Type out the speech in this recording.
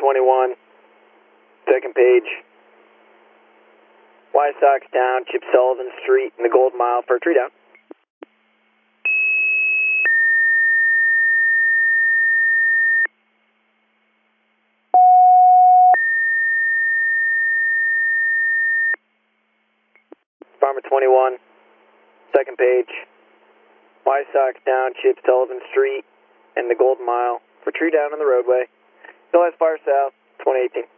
21, second page. White Sox down, Chip Sullivan Street in the Gold Mile for a tree down. Farmer 21, second page. White Sox down, Chip Sullivan Street and the Gold Mile for tree down on the roadway. Still has fire south, 2018.